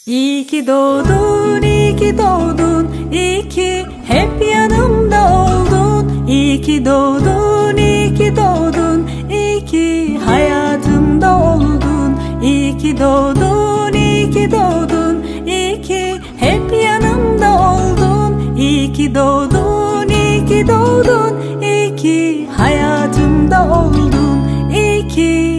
İyi ki doğdun, iyi ki doğdun, iyi ki hep yanımda oldun. İyi ki doğdun, iyi ki doğdun, iyi ki hayatımda oldun. İyi ki doğdun, iyi ki doğdun, iyi ki hep yanımda oldun. İyi ki doğdun, iyi ki doğdun, iyi ki hayatımda oldun. İyi ki.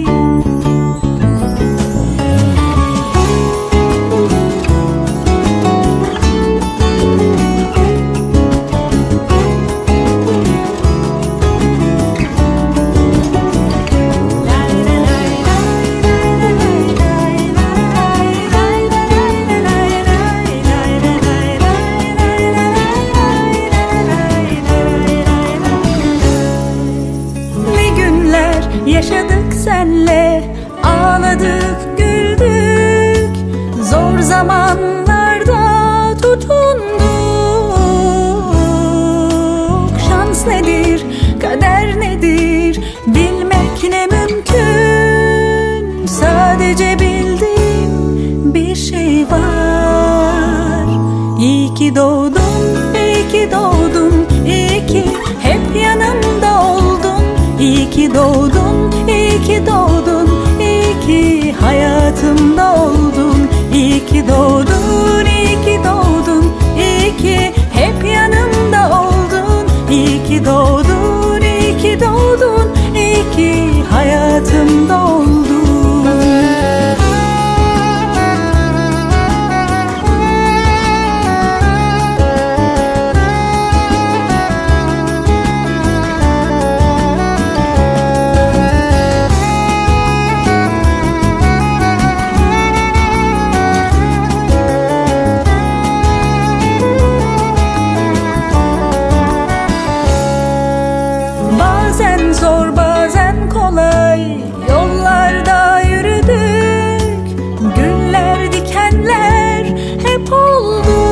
Yaşadık senle, ağladık, güldük, zor zamanlarda tutunduk. Şans nedir, kader nedir, bilmek ne mümkün. Sadece bildiğim bir şey var. İyi ki doğdun, iyi ki doğdun, iyi ki hep yanımda oldun. İyi ki doğdun, iyi ki doğdun, iyi ki hayatımda oldun. İyi ki doğdun, iyi ki doğdun, iyi ki hep yanımda oldun. İyi ki doğdun, iyi ki doğdun, iyi ki hayatımda oldun. Bazen zor, bazen kolay yollarda yürüdük. Güller, dikenler hep oldu.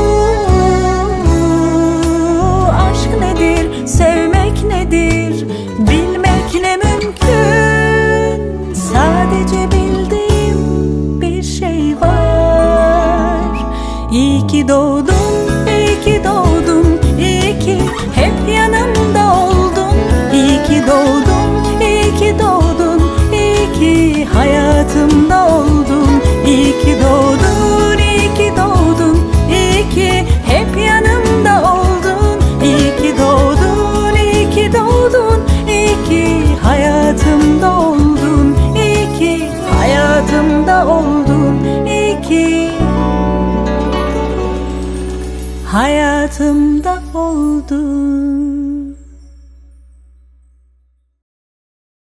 Aşk nedir, sevmek nedir, bilmek ne mümkün. Sadece bildiğim bir şey var. İyi ki doğdun, iyi ki doğdun, iyi ki hep yanımda oldun. İyi ki doğdun, iyi ki doğdun, iyi ki hayatımda oldun. İyi ki doğdun, iyi ki doğdun, iyi ki hep yanımda oldun. İyi ki doğdun, iyi ki doğdun, iyi ki hayatımda oldun. İyi ki hayatımda oldun. İyi ki hayatımda oldun.